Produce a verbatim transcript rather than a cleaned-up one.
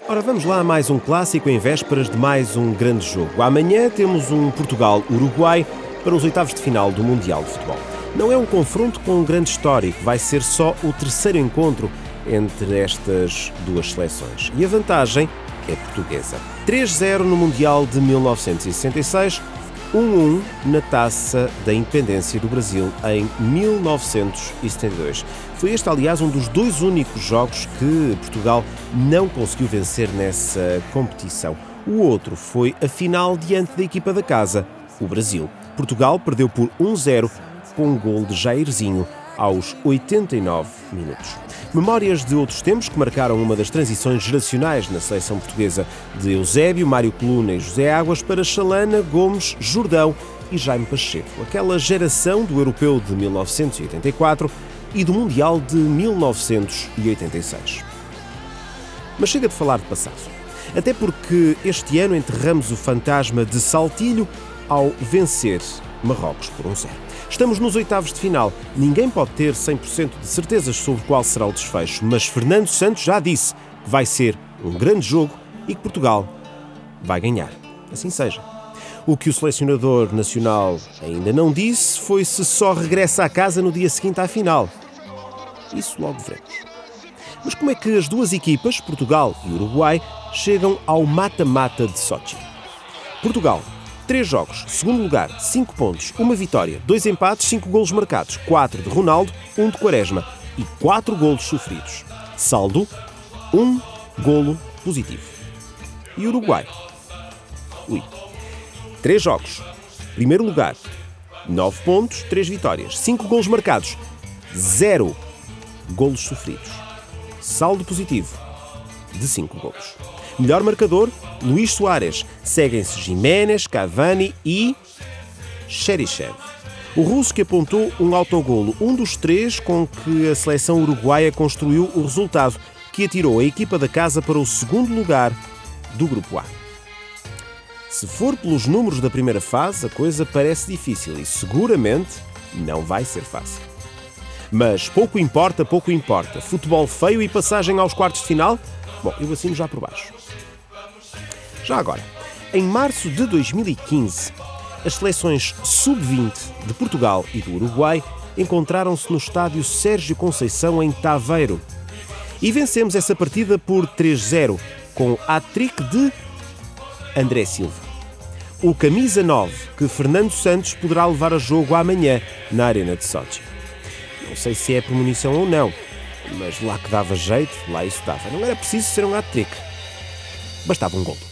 Ora, vamos lá a mais um clássico em vésperas de mais um grande jogo. Amanhã temos um Portugal-Uruguai para os oitavos de final do Mundial de Futebol. Não é um confronto com um grande histórico, vai ser só o terceiro encontro entre estas duas seleções. E a vantagem é portuguesa. três a zero no Mundial de mil novecentos e sessenta e seis, um a um na Taça da Independência do Brasil em mil novecentos e setenta e dois. Foi este, aliás, um dos dois únicos jogos que Portugal não conseguiu vencer nessa competição. O outro foi a final diante da equipa da casa, o Brasil. Portugal perdeu por um a zero com um gol de Jairzinho aos oitenta e nove minutos. Memórias de outros tempos que marcaram uma das transições geracionais na seleção portuguesa, de Eusébio, Mário Coluna e José Águas para Chalana, Gomes, Jordão e Jaime Pacheco. Aquela geração do Europeu de mil novecentos e oitenta e quatro e do Mundial de mil novecentos e oitenta e seis. Mas chega de falar de passado. Até porque este ano enterramos o fantasma de Saltilho ao vencer Marrocos por um a zero. Estamos nos oitavos de final. Ninguém pode ter cem por cento de certezas sobre qual será o desfecho, mas Fernando Santos já disse que vai ser um grande jogo e que Portugal vai ganhar. Assim seja. O que o selecionador nacional ainda não disse foi se só regressa à casa no dia seguinte à final. Isso logo veremos. Mas como é que as duas equipas, Portugal e Uruguai, chegam ao mata-mata de Sochi? Portugal, três jogos, segundo lugar, cinco pontos, uma vitória, dois empates, cinco golos marcados, quatro de Ronaldo, um de Quaresma e quatro golos sofridos. Saldo, um golo positivo. E Uruguai? Ui. Três jogos, primeiro lugar, nove pontos, três vitórias, cinco golos marcados, zero golos sofridos. Saldo positivo de cinco golos. Melhor marcador, Luís Soares. Seguem-se Jiménez, Cavani e Cheryshev. O russo que apontou um autogolo, um dos três com que a seleção uruguaia construiu o resultado, que atirou a equipa da casa para o segundo lugar do Grupo A. Se for pelos números da primeira fase, a coisa parece difícil e seguramente não vai ser fácil. Mas pouco importa, pouco importa. Futebol feio e passagem aos quartos de final? Bom, eu assino já por baixo. Já agora, em março de dois mil e quinze, as seleções sub vinte de Portugal e do Uruguai encontraram-se no estádio Sérgio Conceição, em Taveiro. E vencemos essa partida por três a zero, com hat-trick de André Silva. O camisa nove que Fernando Santos poderá levar a jogo amanhã na Arena de Sochi. Não sei se é premonição ou não, mas lá que dava jeito, lá isso dava. Não era preciso ser um hat-trick. Bastava um gol.